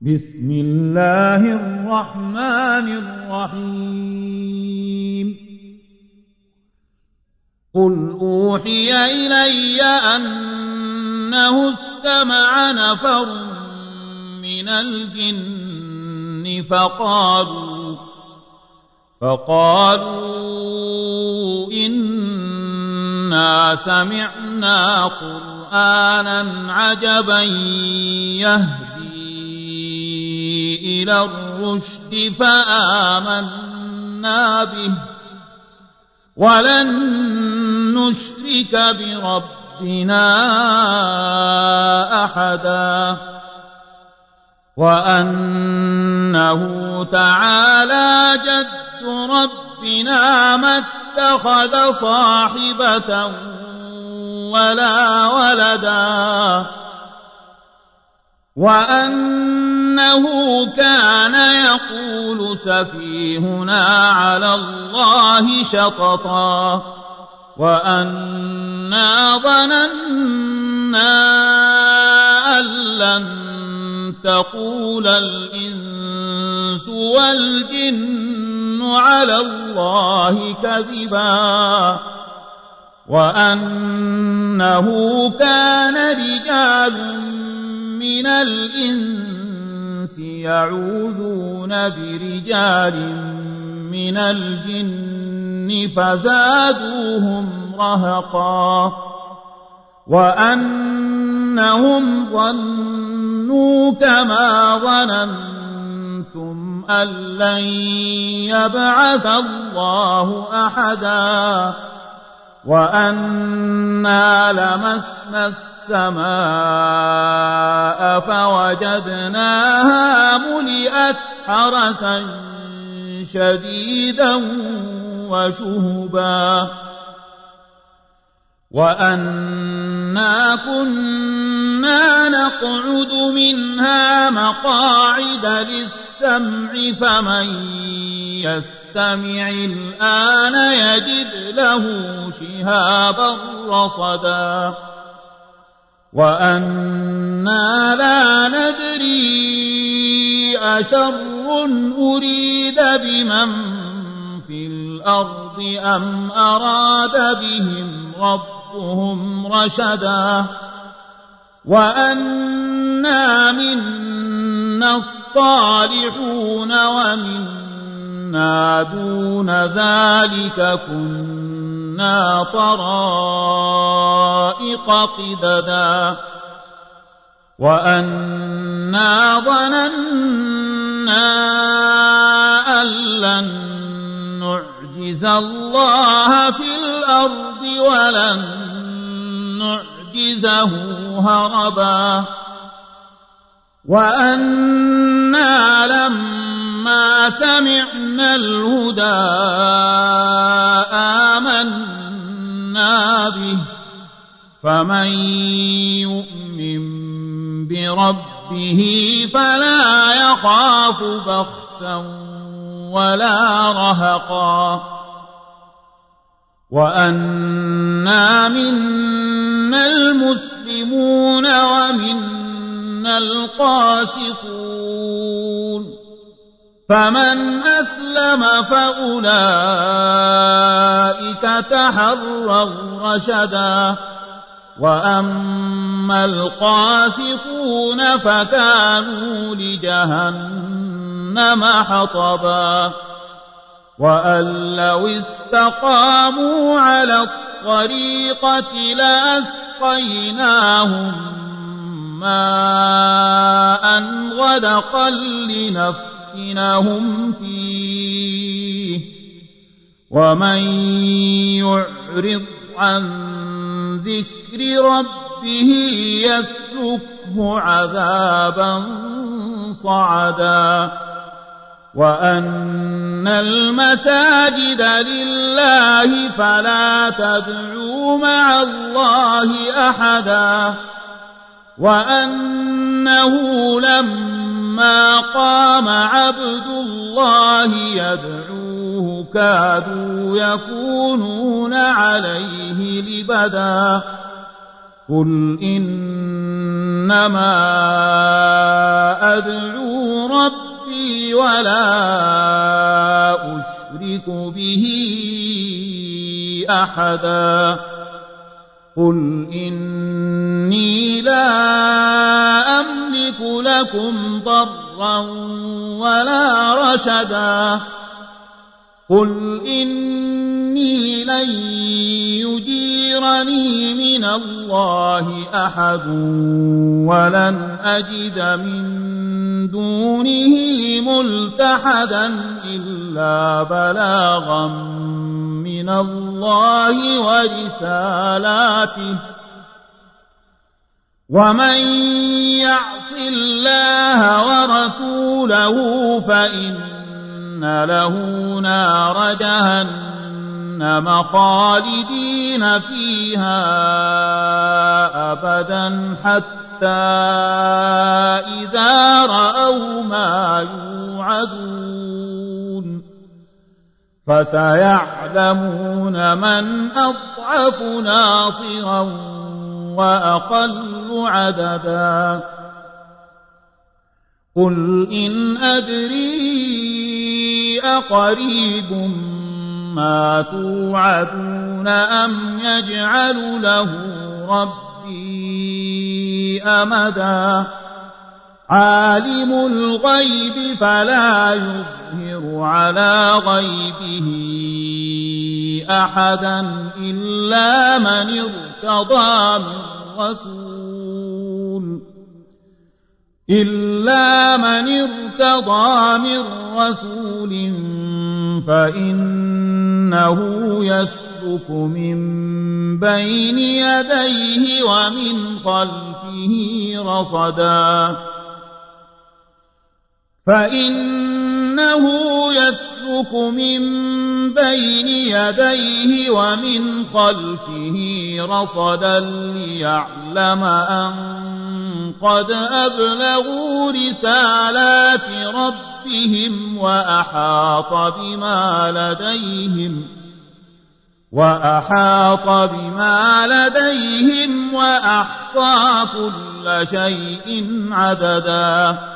بسم الله الرحمن الرحيم قل أوحي إلي أنه استمع نفر من الجن فقالوا إنا سمعنا قرآنا عجبا يهدي إلى الرشد فآمنا به ولن نشرك بربنا أحدا وأنه تعالى جد ربنا ما اتخذ صاحبة ولا ولدا وأنه كان يقول سفيهنا على الله شططا وأنا ظننا أن لن تقول الإنس والجن على الله كذبا وأنه كان رجال من الإنس يعوذون برجال من الجن فزادوهم رهقا وأنهم ظنوا كما ظننتم أن لن يبعث الله أحدا وأنا لمسنا السماء فوجدناها ملئت حرسا شديدا وشهبا وأنا كنا نقعد منها مقاعد للسمع فمن يستمع الآن يجد له شهابا رصدا وأنا لا ندري أشر أريد بمن في الأرض أم أراد بهم ربهم رشدا وأنا منا الصالحون ومنا دون ذلك كنا طرائق قددا وأنا ظننا أن لن نعجز الله في الأرض ولن نعجزه هربا وأنا لما سمعنا الهدى آمنا به فمن يؤمن بربه فلا يخاف بخسا ولا رهقا وأنا منا المسلمون ومنا القاسطون فمن أسلم فأولئك تحروا رشدا وأما القاسطون فكانوا لجهنم حطبا وأن لو استقاموا على الطريقة لأسقيناهم ماء غدقا لنفتنهم فيه ومن يعرض عن ذكر ربه يسلكه عذابا صعدا وأن المساجد لله فلا تدعوا مع الله أحدا وأنه لما قام عبد الله يدعوه كادوا يكونون عليه لبدا قل إنما أدعو ربي ولا أشرك به أحدا قل إني لا أملك لكم ضرا ولا رشدا قل إني لن يجيرني من الله أحد ولن أجد من دونه ملتحدا إلا بلاغا من الله ورسالاته ومن يعص الله ورسوله فإن له نار جهنم خالدين فيها أبدا حتى إذا رأوا ما يوعدون فسيعلمون من أضعف ناصرا وأقل عددا قل إن أدري أقريب ما توعدون أم يجعل له ربي أمدا عالم الغيب فلا يظهر على غيبه أحدا إلا من ارتضى من رسول فإنه يسلك من بين يديه ومن خلفه رصدا ليعلم أن قد أبلغوا رسالات ربهم وأحاط بما لديهم وأحصى كل شيء عددا